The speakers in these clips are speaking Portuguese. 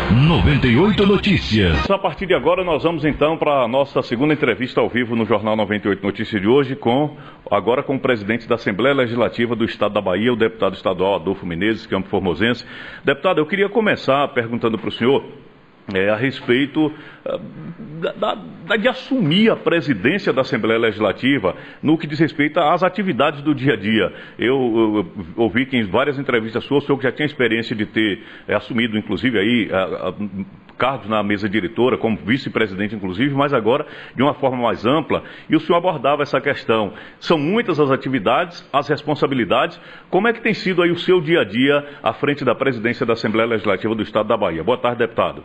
98 Notícias. A partir de agora nós vamos então para a nossa segunda entrevista ao vivo no Jornal 98 Notícias de hoje, agora com o presidente da Assembleia Legislativa do Estado da Bahia, o deputado estadual Adolfo Menezes, Campo Formosense. Deputado, eu queria começar perguntando para o senhor a respeito de assumir a presidência da Assembleia Legislativa no que diz respeito às atividades do dia a dia. Eu ouvi que em várias entrevistas suas, o senhor que já tinha experiência de ter assumido, inclusive, aí cargos na mesa diretora, como vice-presidente, inclusive, mas agora de uma forma mais ampla, e o senhor abordava essa questão. São muitas as atividades, as responsabilidades. Como é que tem sido aí o seu dia a dia à frente da presidência da Assembleia Legislativa do Estado da Bahia? Boa tarde, deputado.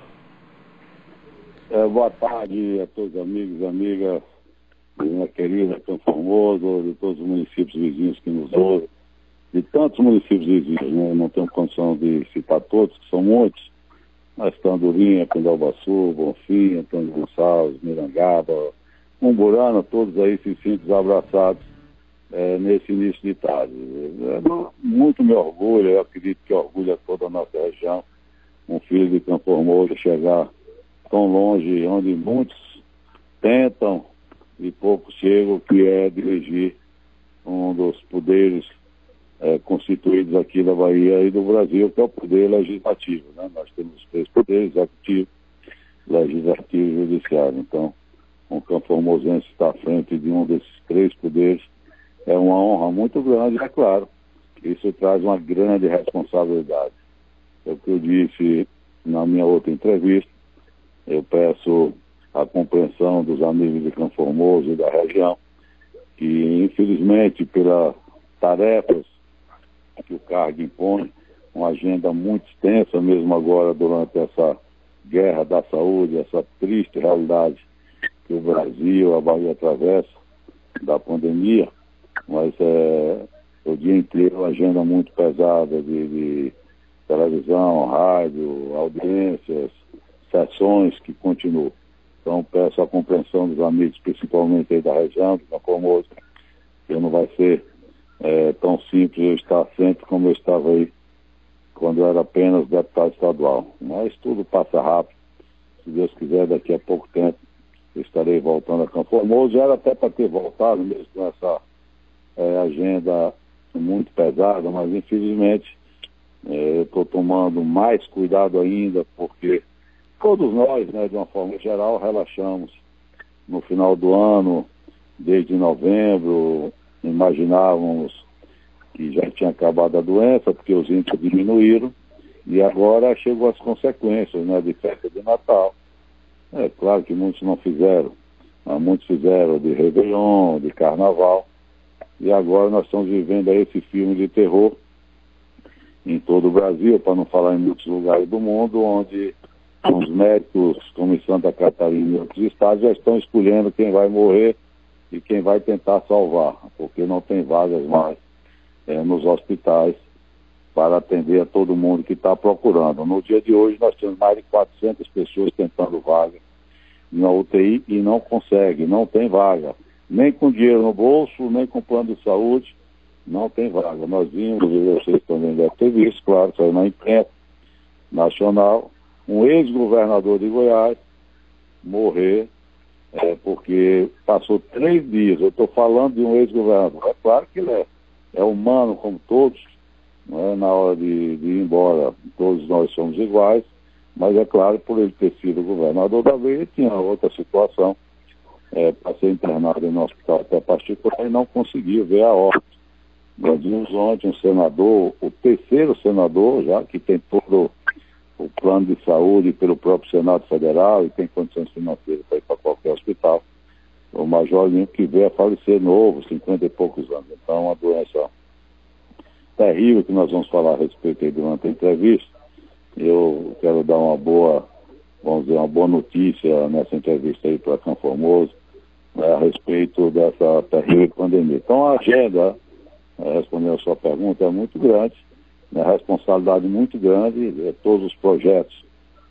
Boa tarde a todos os amigos e amigas, minha querida Campo Formoso, de todos os municípios vizinhos que nos ouvem, de tantos municípios vizinhos, né? Não tenho condição de citar todos, que são muitos, mas Tandurinha, Pindaúbaçu, Bonfim, Antônio Gonçalves, Mirangaba, Umburana, todos aí se sentem abraçados nesse início de tarde. Muito me orgulho, eu acredito que orgulha toda a nossa região, um filho de Campo Formoso chegar tão longe, onde muitos tentam e poucos chegam, que é dirigir um dos poderes constituídos aqui da Bahia e do Brasil, que é o poder legislativo, né? Nós temos os três poderes: executivo, legislativo e judiciário. Então, o Campo Formosense está à frente de um desses três poderes. É uma honra muito grande, é claro. Isso traz uma grande responsabilidade. É o que eu disse na minha outra entrevista. Eu peço a compreensão dos amigos de Campo Formoso e da região, que infelizmente pelas tarefas que o cargo impõe, uma agenda muito extensa, mesmo agora durante essa guerra da saúde, essa triste realidade que o Brasil, a Bahia atravessa da pandemia, mas o dia inteiro uma agenda muito pesada de televisão, rádio, audiências, sessões que continuam. Então peço a compreensão dos amigos, principalmente aí da região, do Campo Formoso, que não vai ser tão simples eu estar sempre como eu estava aí quando eu era apenas deputado estadual. Mas tudo passa rápido. Se Deus quiser, daqui a pouco tempo eu estarei voltando a Campo Formoso. Era até para ter voltado, mesmo com essa agenda muito pesada, mas infelizmente eu estou tomando mais cuidado ainda, porque todos nós, né, de uma forma geral, relaxamos no final do ano, desde novembro, imaginávamos que já tinha acabado a doença, porque os índices diminuíram, e agora chegou as consequências, né, de festa de Natal. É claro que muitos não fizeram, mas muitos fizeram de Réveillon, de Carnaval, e agora nós estamos vivendo aí esse filme de terror em todo o Brasil, para não falar em muitos lugares do mundo, onde os médicos, como em Santa Catarina e outros estados, já estão escolhendo quem vai morrer e quem vai tentar salvar, porque não tem vagas mais nos hospitais para atender a todo mundo que está procurando. No dia de hoje nós temos mais de 400 pessoas tentando vaga na UTI e não consegue, não tem vaga. Nem com dinheiro no bolso, nem com plano de saúde, não tem vaga. Nós vimos, e vocês também devem ter visto, claro, saiu na imprensa nacional, um ex-governador de Goiás morrer porque passou 3 dias. Eu estou falando de um ex-governador. É claro que ele é humano como todos, não é? Na hora de ir embora, todos nós somos iguais, mas é claro, por ele ter sido governador da Bahia, tinha outra situação para ser internado em um hospital até particular e não conseguiu ver a óbito. Nós vimos ontem um senador, o terceiro senador já, que tem todo o plano de saúde pelo próprio Senado Federal e tem condições financeiras para ir para qualquer hospital. O Major Limpo, que veio a falecer novo, 50 e poucos anos. Então, uma doença terrível que nós vamos falar a respeito aí durante a entrevista. Eu quero dar uma boa notícia nessa entrevista aí para Campo Formoso, a respeito dessa terrível pandemia. Então, a agenda, respondendo a sua pergunta, é muito grande. A responsabilidade muito grande, todos os projetos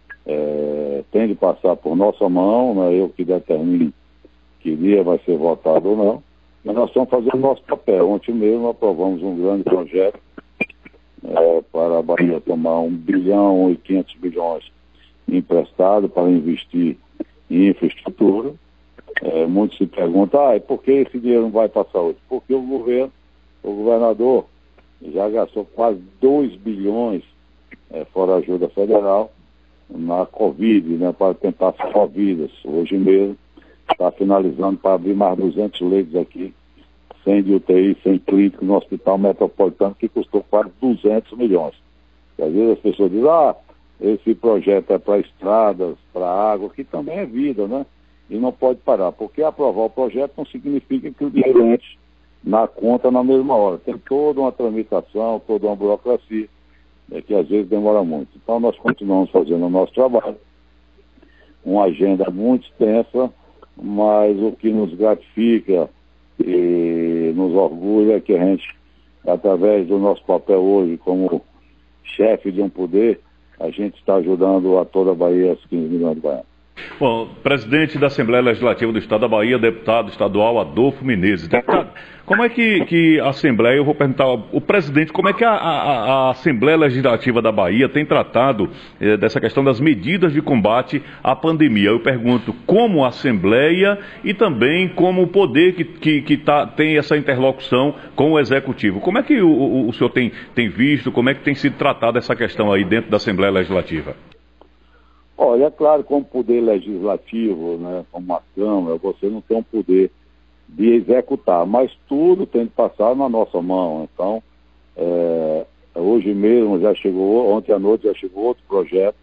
têm de passar por nossa mão, não é eu que determino que dia vai ser votado ou não, mas nós estamos fazendo o nosso papel. Ontem mesmo aprovamos um grande projeto para a Bahia tomar 1 bilhão e 500 bilhões emprestado para investir em infraestrutura. Muitos se perguntam, e por que esse dinheiro não vai para a saúde? Porque o governador já gastou quase 2 bilhões, fora a ajuda federal, na Covid, né, para tentar salvar vidas. Hoje mesmo está finalizando para abrir mais 200 leitos aqui, 100 de UTI, 100 clínicos no Hospital Metropolitano, que custou quase 200 milhões. E às vezes as pessoas dizem, esse projeto é para estradas, para água, que também é vida, né? E não pode parar, porque aprovar o projeto não significa que o dinheiro entre na conta na mesma hora. Tem toda uma tramitação, toda uma burocracia, que às vezes demora muito. Então nós continuamos fazendo o nosso trabalho, uma agenda muito extensa, mas o que nos gratifica e nos orgulha é que a gente, através do nosso papel hoje como chefe de um poder, a gente está ajudando a toda a Bahia, as 15 milhões de baianos. Bom, presidente da Assembleia Legislativa do Estado da Bahia, deputado estadual Adolfo Menezes. Deputado, como é que a Assembleia, eu vou perguntar ao presidente, como é que a Assembleia Legislativa da Bahia tem tratado dessa questão das medidas de combate à pandemia? Eu pergunto como a Assembleia e também como o poder que tem essa interlocução com o Executivo. Como é que o senhor tem visto, como é que tem sido tratada essa questão aí dentro da Assembleia Legislativa? Olha, é claro, como poder legislativo, né, como uma Câmara, você não tem um poder de executar, mas tudo tem que passar na nossa mão. Então, hoje mesmo já chegou, ontem à noite já chegou outro projeto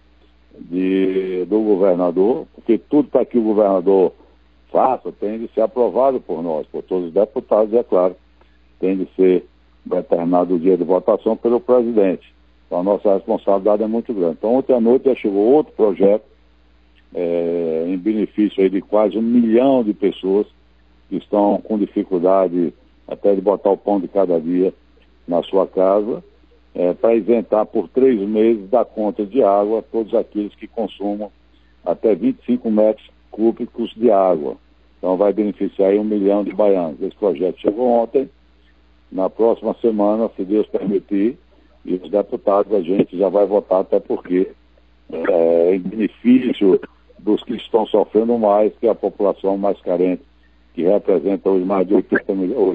do governador, porque tudo para que o governador faça tem de ser aprovado por nós, por todos os deputados, e é claro, tem de ser determinado o dia de votação pelo presidente. Então a nossa responsabilidade é muito grande. Então ontem à noite já chegou outro projeto em benefício aí de quase 1 milhão de pessoas que estão com dificuldade até de botar o pão de cada dia na sua casa, para isentar por 3 meses da conta de água todos aqueles que consumam até 25 metros cúbicos de água. Então vai beneficiar aí 1 milhão de baianos. Esse projeto chegou ontem. Na próxima semana, se Deus permitir, e os deputados a gente já vai votar, até porque em benefício dos que estão sofrendo mais, que é a população mais carente, que representa hoje mais de 8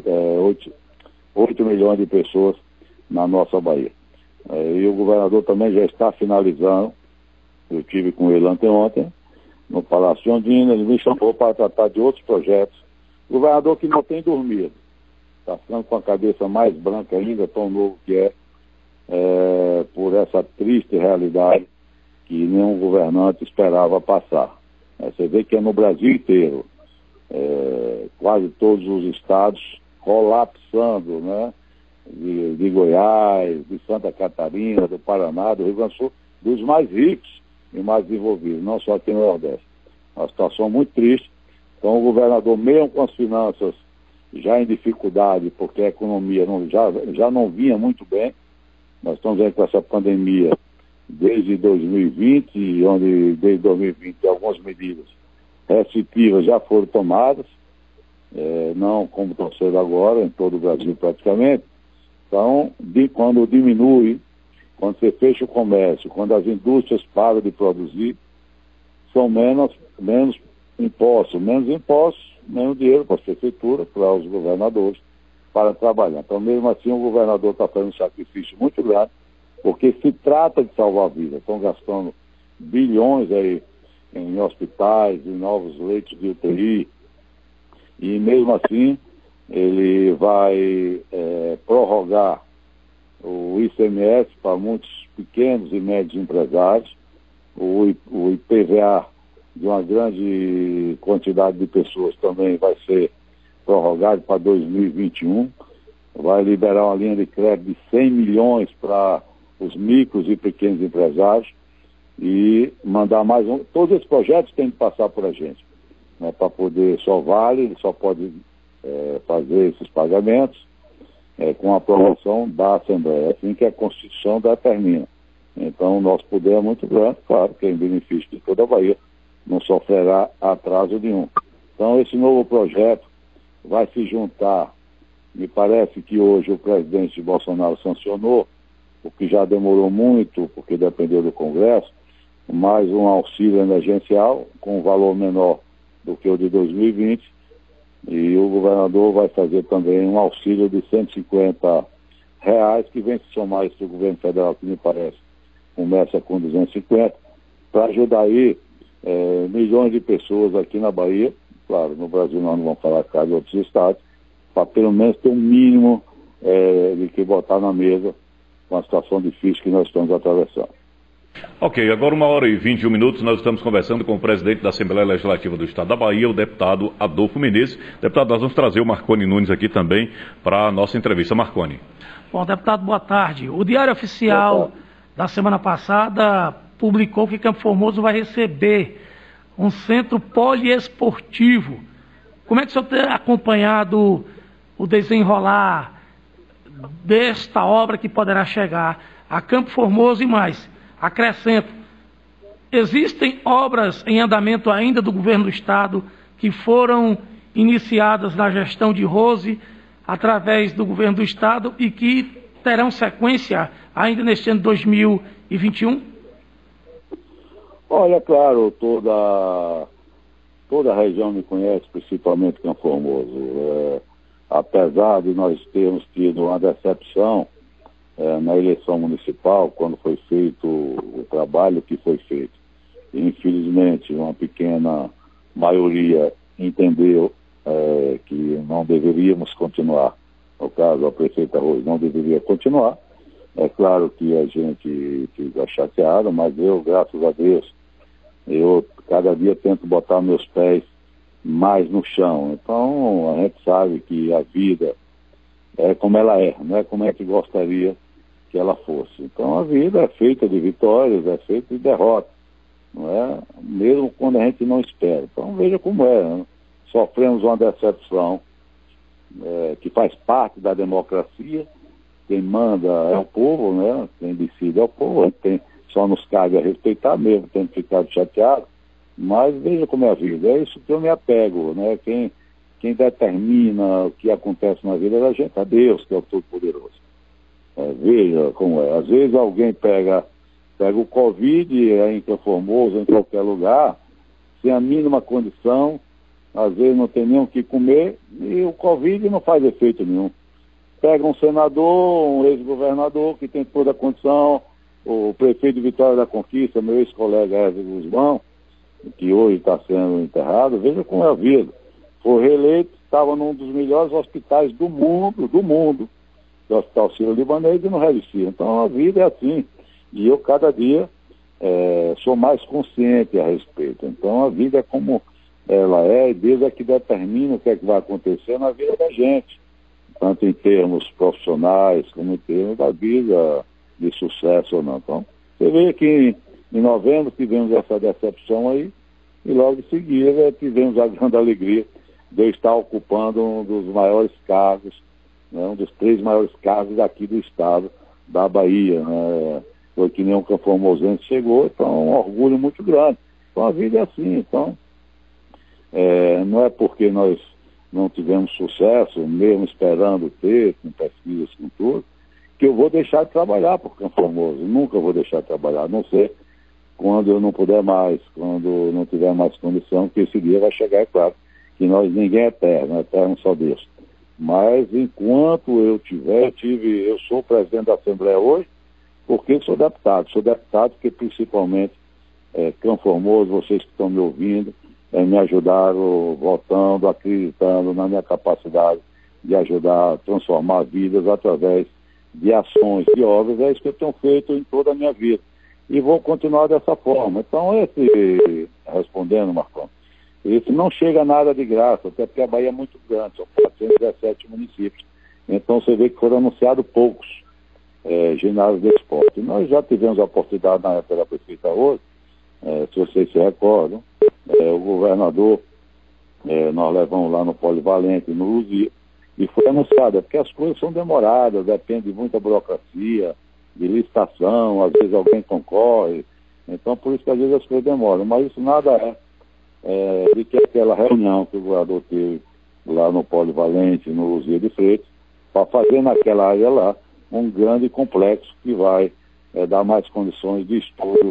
milhões de pessoas na nossa Bahia. E o governador também já está finalizando, eu estive com ele anteontem, no Palácio Ondina, ele me chamou para tratar de outros projetos. O governador que não tem dormido, está ficando com a cabeça mais branca ainda, tão novo que por essa triste realidade que nenhum governante esperava passar. Você vê que é no Brasil inteiro, quase todos os estados colapsando, né? De Goiás, de Santa Catarina, do Paraná, do Rio Grande do Sul, dos mais ricos e mais desenvolvidos, não só aqui no Nordeste. Uma situação muito triste. Então o governador, mesmo com as finanças já em dificuldade, porque a economia já não vinha muito bem, nós estamos vendo com essa pandemia desde 2020, onde desde 2020 algumas medidas restritivas já foram tomadas, não como estão sendo agora, em todo o Brasil praticamente. Então, quando diminui, quando você fecha o comércio, quando as indústrias param de produzir, são menos impostos, menos dinheiro para as prefeituras, para os governadores, para trabalhar. Então, mesmo assim, o governador está fazendo um sacrifício muito grande, porque se trata de salvar vidas. Estão gastando bilhões aí em hospitais, em novos leitos de UTI, e mesmo assim, ele vai prorrogar o ICMS para muitos pequenos e médios empresários, o IPVA de uma grande quantidade de pessoas também vai ser prorrogado para 2021, vai liberar uma linha de crédito de 100 milhões para os micros e pequenos empresários e mandar mais um. Todos esses projetos têm que passar por a gente, né, para poder, ele só pode fazer esses pagamentos com a aprovação da Assembleia, assim que a Constituição determina. Então o nosso poder é muito grande, claro, que é em benefício de toda a Bahia, não sofrerá atraso nenhum. Então esse novo projeto vai se juntar, me parece que hoje o presidente Bolsonaro sancionou, o que já demorou muito, porque dependeu do Congresso, mais um auxílio emergencial com um valor menor do que o de 2020, e o governador vai fazer também um auxílio de R$150, que vem se somar isso do governo federal, que me parece começa com 250, para ajudar aí milhões de pessoas aqui na Bahia. Claro, no Brasil nós não vamos falar caso de outros estados, para pelo menos ter um mínimo de que botar na mesa com a situação difícil que nós estamos atravessando. Ok, agora 1h21, nós estamos conversando com o presidente da Assembleia Legislativa do Estado da Bahia, o deputado Adolfo Menezes. Deputado, nós vamos trazer o Marconi Nunes aqui também para a nossa entrevista. Marconi. Bom, deputado, boa tarde. O Diário Oficial da semana passada publicou que Campo Formoso vai receber um centro poliesportivo. Como é que o senhor tem acompanhado o desenrolar desta obra que poderá chegar a Campo Formoso e mais? Acrescento, existem obras em andamento ainda do governo do estado que foram iniciadas na gestão de Rose através do governo do estado e que terão sequência ainda neste ano de 2021? Olha, claro, toda a região me conhece, principalmente Campo Formoso. Apesar de nós termos tido uma decepção na eleição municipal, quando foi feito o trabalho que foi feito. Infelizmente, uma pequena maioria entendeu que não deveríamos continuar. No caso, a prefeita Rose não deveria continuar. É claro que a gente fica chateado, mas eu, graças a Deus, eu cada dia tento botar meus pés mais no chão. Então, a gente sabe que a vida é como ela é, não é como é que gostaria que ela fosse. Então a vida é feita de vitórias, é feita de derrotas, não é? Mesmo quando a gente não espera. Então veja como é, né? Sofremos uma decepção que faz parte da democracia. Quem manda é o povo, né? Quem decide é o povo. A gente só nos cabe a respeitar mesmo, tendo ficado chateado. Mas veja como é a vida. É isso que eu me apego, né? Quem determina o que acontece na vida da gente é Deus, que é o Todo-Poderoso. Veja como é. Às vezes alguém pega o Covid em Campo Formoso, em qualquer lugar, sem a mínima condição, às vezes não tem nem o que comer, e o Covid não faz efeito nenhum. Pega um senador, um ex-governador que tem toda a condição, o prefeito de Vitória da Conquista, meu ex-colega Ezio Guzmão, que hoje está sendo enterrado, veja como é a vida. Foi reeleito, estava num dos melhores hospitais do mundo, do Hospital Sírio-Libanês, e não resistia. Então a vida é assim. E eu cada dia sou mais consciente a respeito. Então a vida é como ela é, e Deus é que determina o que é que vai acontecer na vida da gente. Tanto em termos profissionais, como em termos da vida de sucesso ou não. Então, você vê que em novembro tivemos essa decepção aí, e logo em seguida tivemos a grande alegria de eu estar ocupando um dos maiores cargos, né, um dos 3 maiores cargos aqui do estado da Bahia. Né? Foi que nem um Campo Formosense chegou, então é um orgulho muito grande. Então a vida é assim. Então, não é porque nós não tivemos sucesso, mesmo esperando ter, com pesquisas, com tudo, que eu vou deixar de trabalhar por Campo Formoso. Nunca vou deixar de trabalhar, a não ser quando eu não puder mais, quando não tiver mais condição, que esse dia vai chegar, é claro, que ninguém é eterno só Deus. Mas enquanto eu eu sou presidente da Assembleia hoje, porque sou deputado porque principalmente Campo Formoso, vocês que estão me ouvindo, me ajudaram votando, acreditando na minha capacidade de ajudar a transformar vidas através de ações, de obras. É isso que eu tenho feito em toda a minha vida. E vou continuar dessa forma. Então, respondendo, Marcão, esse não chega a nada de graça, até porque a Bahia é muito grande, são 417 municípios. Então, você vê que foram anunciados poucos ginásios de esporte. Nós já tivemos a oportunidade na época da prefeita hoje, se vocês se recordam, o governador, nós levamos lá no Polivalente, no Luzia, e foi anunciado, porque as coisas são demoradas, depende de muita burocracia, de licitação, às vezes alguém concorre, então por isso que às vezes as coisas demoram, mas isso nada de que aquela reunião que o governador teve lá no Polivalente, no Luzia de Freitas, para fazer naquela área lá um grande complexo que vai dar mais condições de estudo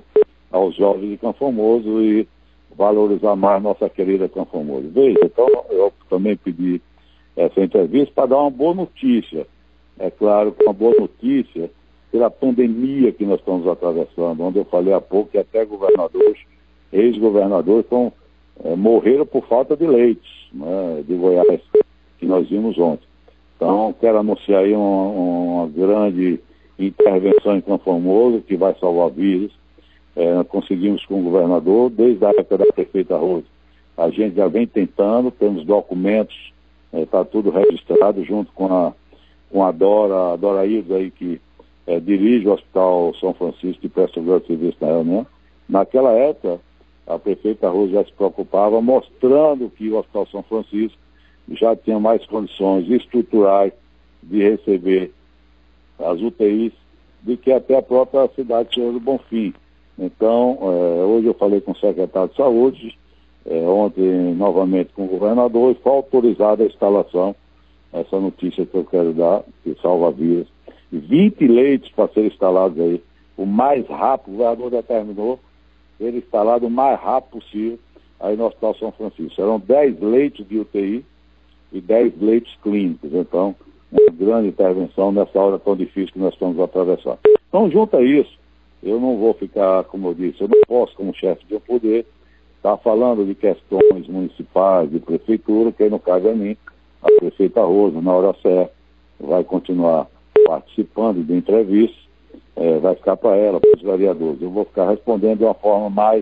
aos jovens de Campo Formoso e valorizar mais nossa querida Campo Formoso. Veja, então eu também pedi essa entrevista para dar uma boa notícia. É claro que uma boa notícia pela pandemia que nós estamos atravessando, onde eu falei há pouco que até governadores, ex-governadores, morreram por falta de leitos, né, de Goiás, que nós vimos ontem. Então, quero anunciar aí uma grande intervenção em Campo Formoso, que vai salvar vidas. Conseguimos com o governador, desde a época da prefeita Rose. A gente já vem tentando, temos documentos, está tudo registrado, junto com a Dora Ilza aí, que dirige o Hospital São Francisco e presta o grande serviço na reunião. Naquela época, a prefeita Rose já se preocupava, mostrando que o Hospital São Francisco já tinha mais condições estruturais de receber as UTIs do que até a própria cidade de Senhor do Bonfim. Então, hoje eu falei com o secretário de Saúde, ontem novamente com o governador, e foi autorizada a instalação, essa notícia que eu quero dar, que salva vidas, 20 leitos para serem instalados aí, o mais rápido, o governador determinou ser instalado o mais rápido possível aí no Hospital São Francisco. Serão 10 leitos de UTI e 10 leitos clínicos. Então, uma grande intervenção nessa hora tão difícil que nós estamos atravessando. Então, junto a isso, eu não vou ficar, como eu disse, eu não posso, como chefe de um poder, estar falando de questões municipais, de prefeitura, que aí não cabe a mim. A prefeita Rosa, na hora certa, vai continuar participando de entrevistas, vai ficar para ela, para os vereadores. Eu vou ficar respondendo de uma forma mais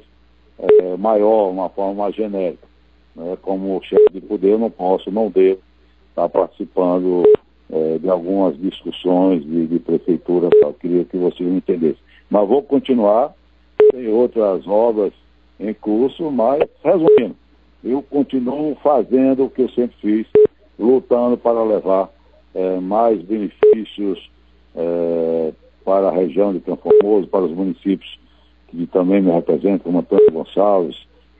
maior, uma forma mais genérica. Como chefe de poder, eu não devo estar participando de algumas discussões de prefeitura. Eu queria que vocês me entendessem. Mas vou continuar, tem outras obras em curso, mas, resumindo, eu continuo fazendo o que eu sempre fiz, lutando para levar mais benefícios para a região de Campo Formoso, para os municípios que também me representam, como Antônio Gonçalves,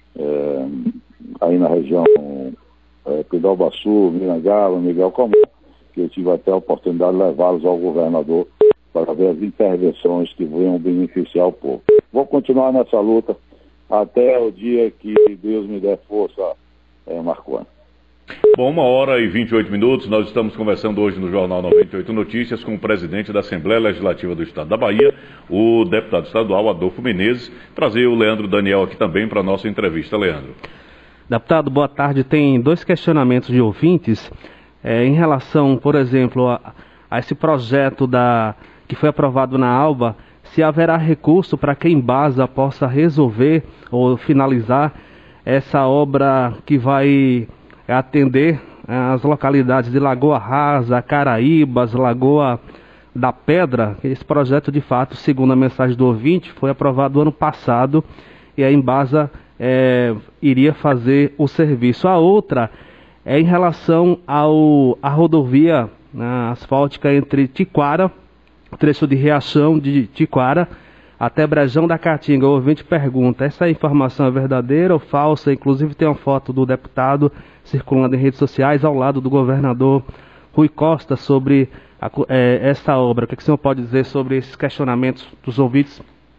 aí na região Pindobaçu, Mirangaba, Miguel Comum, que eu tive até a oportunidade de levá-los ao governador para ver as intervenções que venham beneficiar o povo. Vou continuar nessa luta até o dia que Deus me der força, Marco. Bom, 1h28, nós estamos conversando hoje no Jornal 98 Notícias com o presidente da Assembleia Legislativa do Estado da Bahia, o deputado estadual Adolfo Menezes. Trazer o Leandro Daniel aqui também para a nossa entrevista. Leandro. Deputado, boa tarde. Tem dois questionamentos de ouvintes em relação, por exemplo, a esse projeto que foi aprovado na ALBA, se haverá recurso para que a Embasa possa resolver ou finalizar essa obra que vai atender as localidades de Lagoa Rasa, Caraíbas, Lagoa da Pedra. Esse projeto, de fato, segundo a mensagem do ouvinte, foi aprovado ano passado e a Embasa iria fazer o serviço. A outra é em relação à rodovia asfáltica entre Tiquara, trecho de Riachão de Tiquara, até Brejão da Caatinga. O ouvinte pergunta, essa informação é verdadeira ou falsa? Inclusive tem uma foto do deputado circulando em redes sociais ao lado do governador Rui Costa sobre essa obra. O que o senhor pode dizer sobre esses questionamentos dos ouvintes?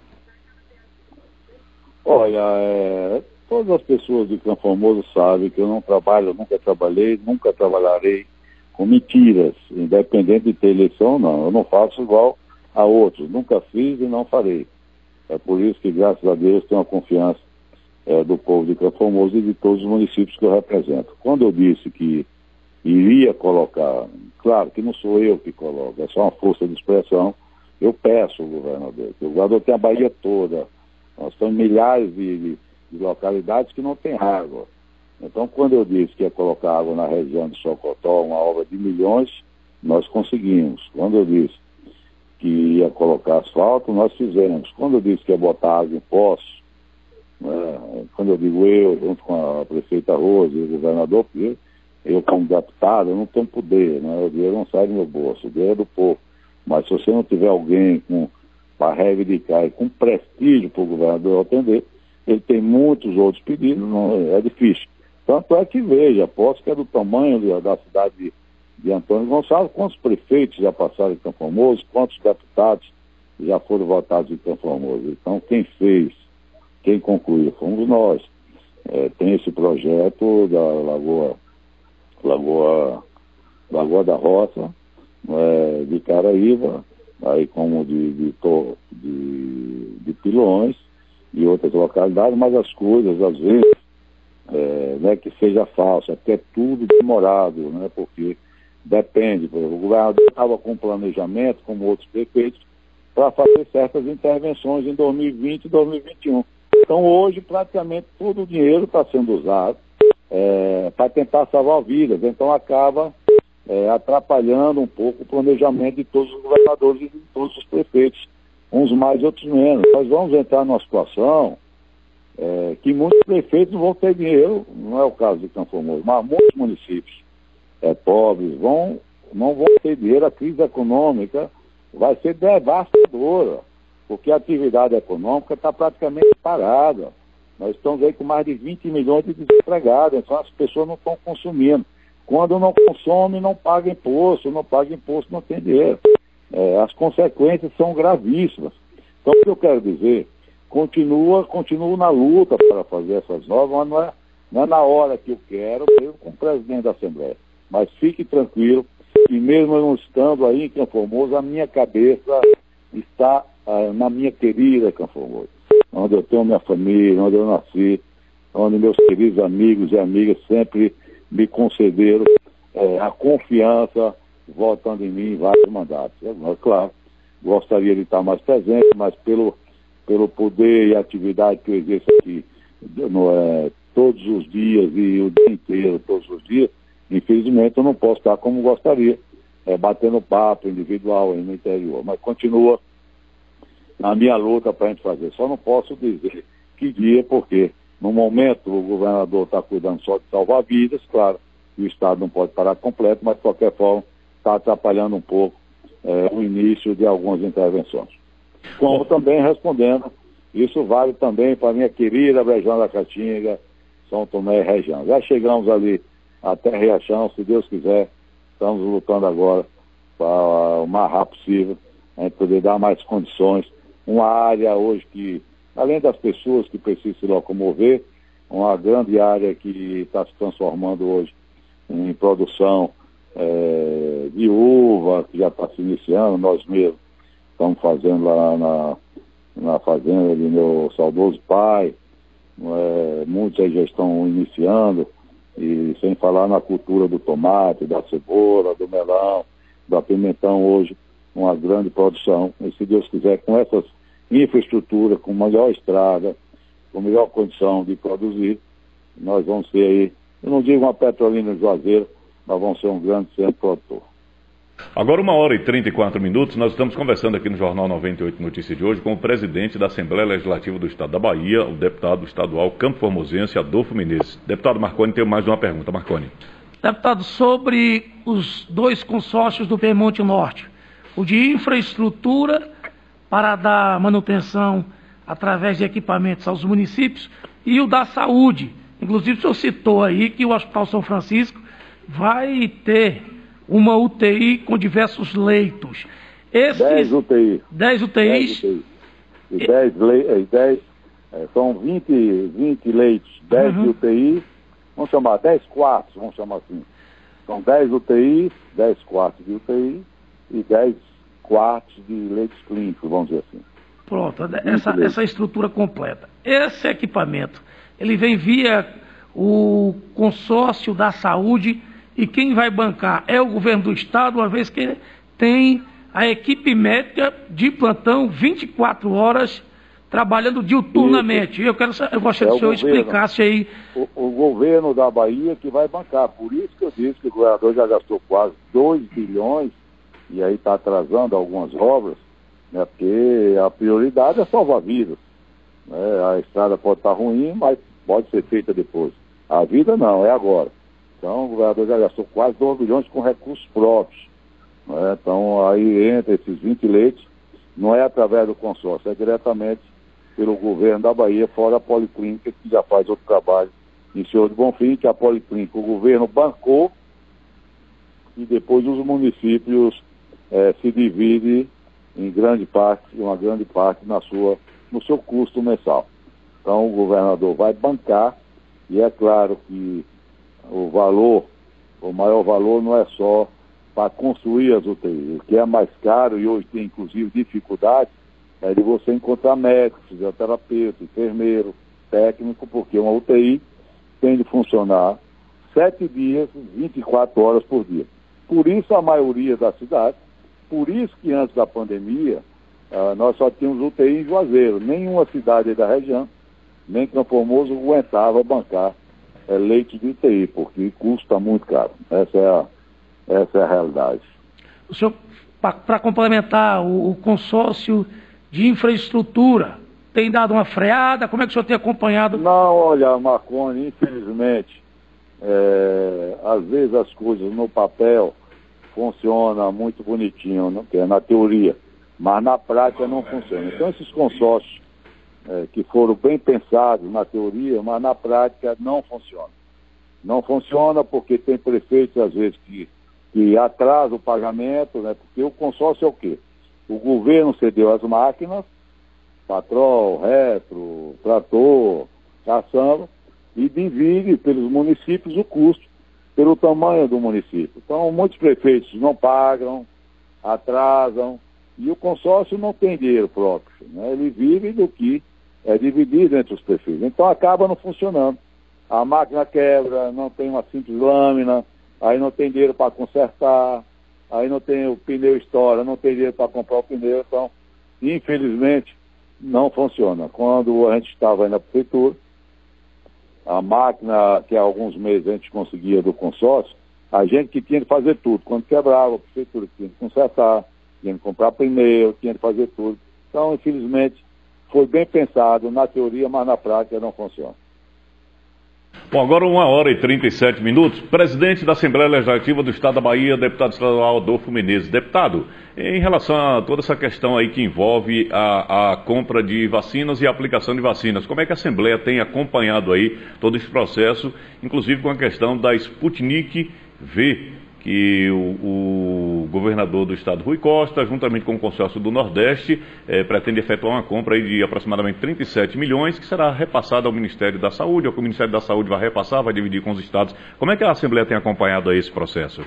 Olha, todas as pessoas de Campo Formoso sabem que eu não trabalho, nunca trabalhei, nunca trabalharei com mentiras, independente de ter eleição ou não. Eu não faço igual a outros, nunca fiz e não farei. É por isso que, graças a Deus, tenho a confiança do povo de Campo Formoso e de todos os municípios que eu represento. Quando eu disse que iria colocar, claro que não sou eu que coloco, é só uma força de expressão, eu peço ao governador, que o governador tem a Bahia toda, nós temos milhares de localidades que não tem água. Então, quando eu disse que ia colocar água na região de Socotó, uma obra de milhões, nós conseguimos. Quando eu disse que ia colocar asfalto, nós fizemos. Quando eu disse que ia botar água em poços, quando eu digo eu, junto com a prefeita Rose e o governador, porque eu como deputado, eu não tenho poder, o dinheiro não sai do meu bolso, o dinheiro é do povo. Mas se você não tiver alguém para reivindicar e com prestígio para o governador atender, ele tem muitos outros pedidos, é difícil. Tanto é que veja, posso que é do tamanho da cidade de Antônio Gonçalves, quantos prefeitos já passaram em Campo Formoso, quantos deputados já foram votados em Campo Formoso. Então, quem fez Quem concluiu fomos nós. Tem esse projeto da Lagoa da Roça, de Caraíva, aí como de Pilões e outras localidades, mas as coisas, às vezes, não é que seja falso, é que é tudo demorado, né? Porque depende, por exemplo, o governador estava com planejamento, como outros prefeitos, para fazer certas intervenções em 2020 e 2021. Então hoje praticamente todo o dinheiro está sendo usado para tentar salvar vidas, então acaba atrapalhando um pouco o planejamento de todos os governadores e de todos os prefeitos, uns mais e outros menos. Nós vamos entrar numa situação que muitos prefeitos não vão ter dinheiro, não é o caso de Campo Formoso, mas muitos municípios pobres não vão ter dinheiro. A crise econômica vai ser devastadora, porque a atividade econômica está praticamente parada. Nós estamos aí com mais de 20 milhões de desempregados, então as pessoas não estão consumindo. Quando não consome, não paga imposto, não tem dinheiro. As consequências são gravíssimas. Então, o que eu quero dizer, continuo na luta para fazer essas normas, mas não é na hora que eu quero, mesmo com o presidente da Assembleia. Mas fique tranquilo, que mesmo eu não estando aí em Campo Formoso, a minha cabeça está na minha querida Campo Formoso, onde eu tenho minha família, onde eu nasci, onde meus queridos amigos e amigas sempre me concederam a confiança, votando em mim em vários mandatos. Claro, gostaria de estar mais presente, mas pelo poder e atividade que eu exerço aqui todos os dias e o dia inteiro, todos os dias, infelizmente eu não posso estar como gostaria, batendo papo individual aí no interior, mas continua na minha luta para a gente fazer. Só não posso dizer que dia, porque no momento o governador está cuidando só de salvar vidas, claro, e o Estado não pode parar completo, mas de qualquer forma está atrapalhando um pouco o início de algumas intervenções. Como também respondendo, isso vale também para a minha querida região da Caatinga, São Tomé e região. Já chegamos ali até Riachão, se Deus quiser, estamos lutando agora para o mais rápido possível, a gente poder dar mais condições. Uma área hoje que, além das pessoas que precisam se locomover, uma grande área que está se transformando hoje em produção de uva, que já está se iniciando, nós mesmos estamos fazendo lá na fazenda de meu saudoso pai, muitos aí já estão iniciando, e sem falar na cultura do tomate, da cebola, do melão, do pimentão hoje, uma grande produção. E se Deus quiser, com essas infraestruturas, com melhor estrada, com melhor condição de produzir, nós vamos ser aí, eu não digo uma Petrolina de Juazeiro, mas vamos ser um grande centro produtor. Agora 1h34, nós estamos conversando aqui no Jornal 98 Notícias de hoje com o presidente da Assembleia Legislativa do Estado da Bahia, o deputado estadual Campo Formosense, Adolfo Menezes. Deputado Marconi, tem mais uma pergunta. Marconi. Deputado, sobre os dois consórcios do Piemonte Norte, o de infraestrutura para dar manutenção através de equipamentos aos municípios e o da saúde. Inclusive o senhor citou aí que o Hospital São Francisco vai ter uma UTI com diversos leitos. 10 UTIs. 10 UTIs. 10 UTIs. São 20 leitos, 10 de UTI, vamos chamar 10 quartos, vamos chamar assim. São 10 UTIs, 10 quartos de UTI e 10 quartos de leitos clínicos, vamos dizer assim. Pronto, essa estrutura completa. Esse equipamento, ele vem via o consórcio da saúde, e quem vai bancar é o governo do estado, uma vez que tem a equipe médica de plantão 24 horas trabalhando diuturnamente. Eu gostaria que o senhor explicasse aí. O governo da Bahia que vai bancar. Por isso que eu disse que o governador já gastou quase 2 bilhões e aí está atrasando algumas obras, né, porque a prioridade é salvar vidas. Né? A estrada pode estar ruim, mas pode ser feita depois. A vida não, é agora. Então, o governador já gastou quase 2 bilhões com recursos próprios. Né? Então, aí entra esses 20 leitos, não é através do consórcio, é diretamente pelo governo da Bahia, fora a Policlínica, que já faz outro trabalho em Senhor de Bonfim, que a Policlínica, o governo bancou, e depois os municípios se dividem em grande parte, uma grande parte no seu custo mensal. Então o governador vai bancar, e é claro que o maior valor não é só para construir as UTIs. O que é mais caro, e hoje tem inclusive dificuldade, é de você encontrar médico, fisioterapeuta, enfermeiro, técnico, porque uma UTI tem de funcionar 7 dias, 24 horas por dia. Por isso a maioria das cidades, por isso que antes da pandemia, nós só tínhamos UTI em Juazeiro. Nenhuma cidade da região, nem Campo Formoso, aguentava bancar leite de UTI, porque custa muito caro. Essa é a realidade. O senhor, para complementar, o consórcio de infraestrutura tem dado uma freada? Como é que o senhor tem acompanhado? Não, olha, Marconi, infelizmente, às vezes as coisas no papel funcionam muito bonitinho, né, que é na teoria, mas na prática não funciona. Então esses consórcios que foram bem pensados na teoria, mas na prática não funcionam. Não funciona porque tem prefeitos, às vezes, que atrasam o pagamento, né, porque o consórcio é o quê? O governo cedeu as máquinas, patrol, retro, trator, caçamba, e divide pelos municípios o custo, pelo tamanho do município. Então, muitos prefeitos não pagam, atrasam, e o consórcio não tem dinheiro próprio, né? Ele vive do que é dividido entre os prefeitos. Então, acaba não funcionando. A máquina quebra, não tem uma simples lâmina, aí não tem dinheiro para consertar, aí não tem o pneu estoura, não tem dinheiro para comprar o pneu. Então, infelizmente, não funciona. Quando a gente estava aí na prefeitura, a máquina que há alguns meses a gente conseguia do consórcio, a gente que tinha de fazer tudo. Quando quebrava, a prefeitura tinha de consertar, tinha de comprar pneu, tinha de fazer tudo. Então, infelizmente, foi bem pensado na teoria, mas na prática não funciona. Bom, agora 1h37. Presidente da Assembleia Legislativa do Estado da Bahia, deputado estadual Adolfo Menezes. Deputado, em relação a toda essa questão aí que envolve a compra de vacinas e a aplicação de vacinas, como é que a Assembleia tem acompanhado aí todo esse processo, inclusive com a questão da Sputnik V, que o governador do estado, Rui Costa, juntamente com o consórcio do Nordeste, pretende efetuar uma compra aí de aproximadamente 37 milhões, que será repassada ao Ministério da Saúde, ou que o Ministério da Saúde vai repassar, vai dividir com os estados. Como é que a Assembleia tem acompanhado aí esse processo?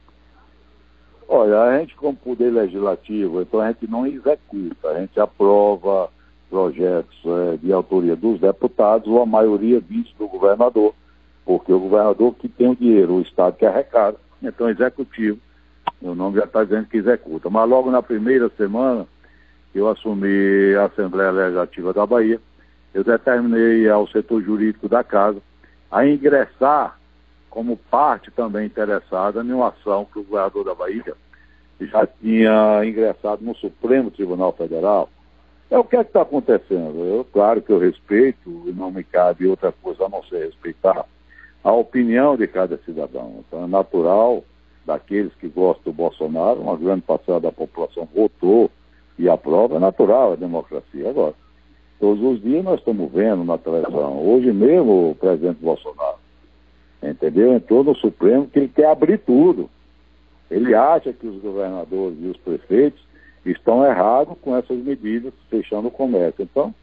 Olha, a gente como poder legislativo, então a gente não executa, a gente aprova projetos de autoria dos deputados, ou a maioria vindos do governador, porque o governador que tem o dinheiro, o estado que arrecada. Então, executivo, o nome já está dizendo que executa. Mas logo na primeira semana que eu assumi a Assembleia Legislativa da Bahia, eu determinei ao setor jurídico da Casa a ingressar como parte também interessada em uma ação que o governador da Bahia já tinha ingressado no Supremo Tribunal Federal. O que é que está acontecendo? Claro que eu respeito, e não me cabe outra coisa a não ser respeitar a opinião de cada cidadão. Então é natural, daqueles que gostam do Bolsonaro, uma grande parcela da população votou e aprova, é natural, é democracia. Agora, todos os dias nós estamos vendo na televisão, hoje mesmo o presidente Bolsonaro, entendeu? Entrou no Supremo que ele quer abrir tudo. Ele acha que os governadores e os prefeitos estão errados com essas medidas, fechando o comércio. Então,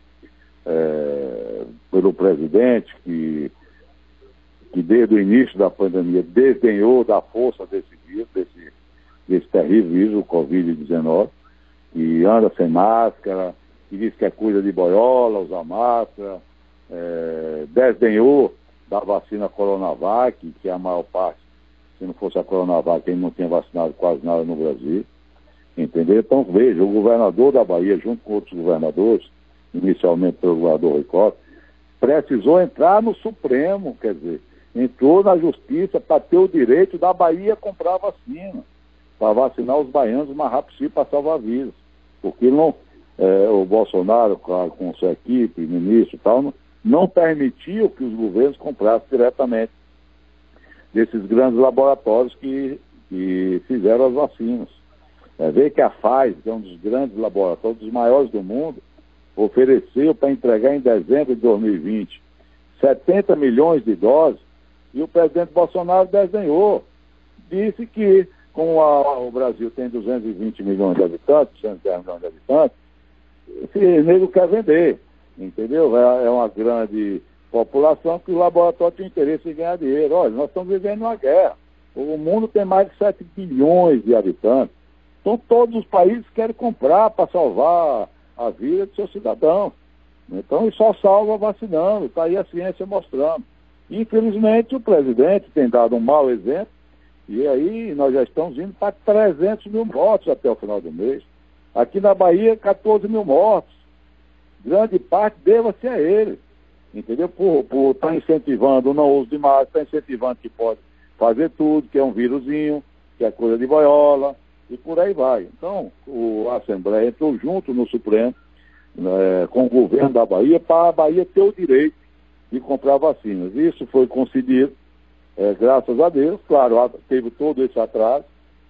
pelo presidente que desde o início da pandemia desdenhou da força desse vírus, desse terrível vírus, o Covid-19, que anda sem máscara, que diz que é coisa de boiola, usar máscara, desdenhou da vacina Coronavac, que é a maior parte, se não fosse a Coronavac, ele não tinha vacinado quase nada no Brasil, entendeu? Então, veja, o governador da Bahia, junto com outros governadores, inicialmente pelo governador Rui Costa, precisou entrar no Supremo, quer dizer, entrou na justiça para ter o direito da Bahia comprar vacina, para vacinar os baianos o mais rápido possível para salvar vidas. Porque não, o Bolsonaro, com sua equipe, ministro e tal, não permitiu que os governos comprassem diretamente desses grandes laboratórios que fizeram as vacinas. Vê que a Pfizer, que é um dos grandes laboratórios, dos maiores do mundo, ofereceu para entregar em dezembro de 2020 70 milhões de doses, e o presidente Bolsonaro desdenhou. Disse que, como o Brasil tem 220 milhões de habitantes, 210 milhões de habitantes, esse nego quer vender. entendeu? É uma grande população que o laboratório tem interesse em ganhar dinheiro. Olha, nós estamos vivendo uma guerra. O mundo tem mais de 7 bilhões de habitantes. Então todos os países querem comprar para salvar a vida de seus cidadãos. Então isso só salva vacinando, está aí a ciência mostrando. Infelizmente o presidente tem dado um mau exemplo, e aí nós já estamos indo para 300 mil mortos até o final do mês. Aqui na Bahia, 14 mil mortos. Grande parte deva-se a ele, entendeu? Por estar incentivando o não uso de máscara, está incentivando que pode fazer tudo, que é um vírusinho, que é coisa de boiola, e por aí vai. Então, a Assembleia entrou junto no Supremo, com o governo da Bahia, para a Bahia ter o direito de comprar vacinas. Isso foi concedido, graças a Deus. Claro, teve todo esse atraso,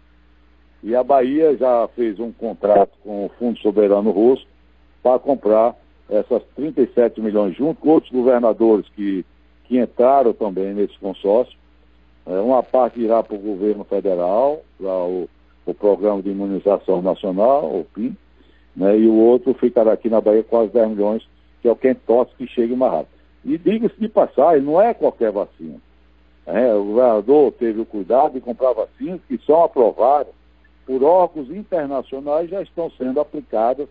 e a Bahia já fez um contrato com o Fundo Soberano Russo para comprar essas 37 milhões, junto com outros governadores que entraram também nesse consórcio. Uma parte irá para o governo federal, para o Programa de Imunização Nacional, o PIN, né, e o outro ficará aqui na Bahia quase 10 milhões, que é o quem torce que chegue mais rápido. E diga-se de passagem, não é qualquer vacina. O governador teve o cuidado de comprar vacinas que são aprovadas por órgãos internacionais, já estão sendo aplicadas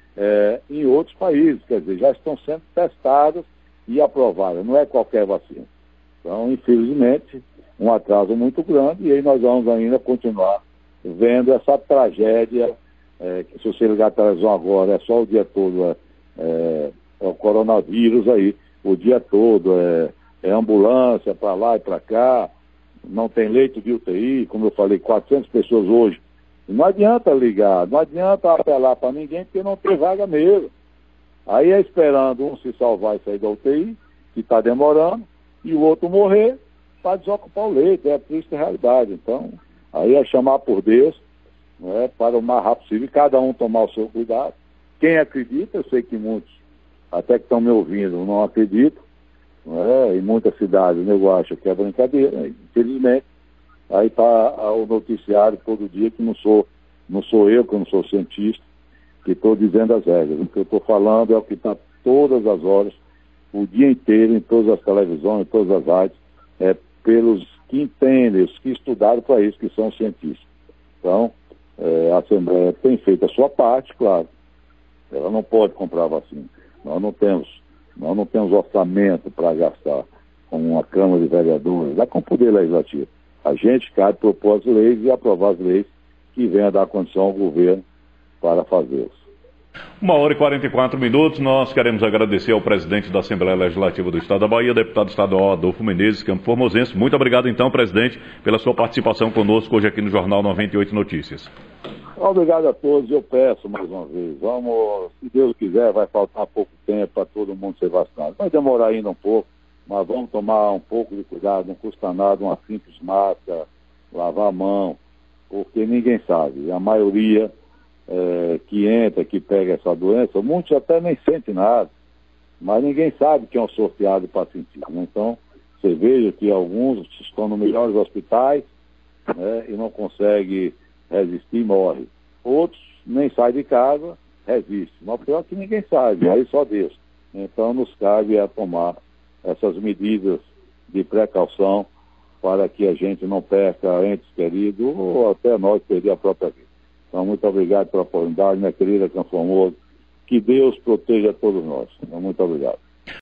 em outros países, quer dizer, já estão sendo testadas e aprovadas, não é qualquer vacina. Então, infelizmente, um atraso muito grande, e aí nós vamos ainda continuar vendo essa tragédia, que se você ligar a televisão agora, é só o dia todo, é o coronavírus aí, o dia todo, é ambulância para lá e para cá, não tem leito de UTI, como eu falei, 400 pessoas hoje. Não adianta ligar, não adianta apelar para ninguém, porque não tem vaga mesmo. Aí é esperando um se salvar e sair da UTI, que está demorando, e o outro morrer para desocupar o leito. É a triste realidade. Então, aí é chamar por Deus, né, para o mais rápido possível, e cada um tomar o seu cuidado. Quem acredita, eu sei que muitos, até que estão me ouvindo, não acreditam, né, em muitas cidades o nego acha que é brincadeira, infelizmente. Aí está o noticiário todo dia, que não sou eu, que eu não sou cientista, que estou dizendo as regras. O que eu estou falando é o que está todas as horas, o dia inteiro, em todas as televisões, em todas as rádios, pelos que entendem, os que estudaram para isso, que são cientistas. Então, a Assembleia tem feito a sua parte, claro. Ela não pode comprar vacina. Nós não temos orçamento para gastar com uma Câmara de Vereadores, lá com o Poder Legislativo. A gente cabe propor as leis e aprovar as leis que venham a dar condição ao governo para fazê-las. 1h44. Nós queremos agradecer ao presidente da Assembleia Legislativa do Estado da Bahia, deputado estadual Adolfo Menezes, Campo Formosense. Muito obrigado, então, presidente, pela sua participação conosco hoje aqui no Jornal 98 Notícias. Obrigado a todos. Eu peço mais uma vez, se Deus quiser, vai faltar pouco tempo para todo mundo ser vacinado. Vai demorar ainda um pouco, mas vamos tomar um pouco de cuidado, não custa nada, uma simples máscara, lavar a mão, porque ninguém sabe. A maioria que entra, que pega essa doença, muitos até nem sentem nada, mas ninguém sabe quem é o sorteado para sentir. Né? Então, você veja que alguns estão nos melhores hospitais, né, e não conseguem resistir e morrem. Outros nem saem de casa, resistem. Mas o pior é que ninguém sabe, aí só Deus. Então, nos cabe tomar essas medidas de precaução para que a gente não perca entes queridos ou até nós perder a própria vida. Então, muito obrigado pela oportunidade, minha querida Campo Formoso. Que Deus proteja todos nós. Muito obrigado.